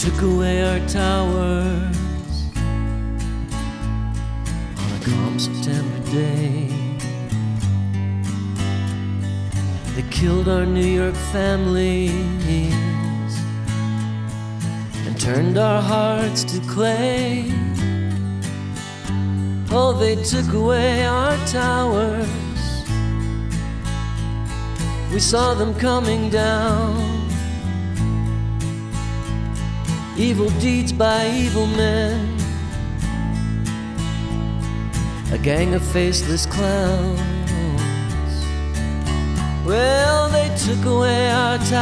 took away our towers on a calm September day. They killed our New York families and turned our hearts to clay. Oh, they took away our towers. We saw them coming down. Evil deeds by evil men, a gang of faceless clowns. Well, they took away our towers.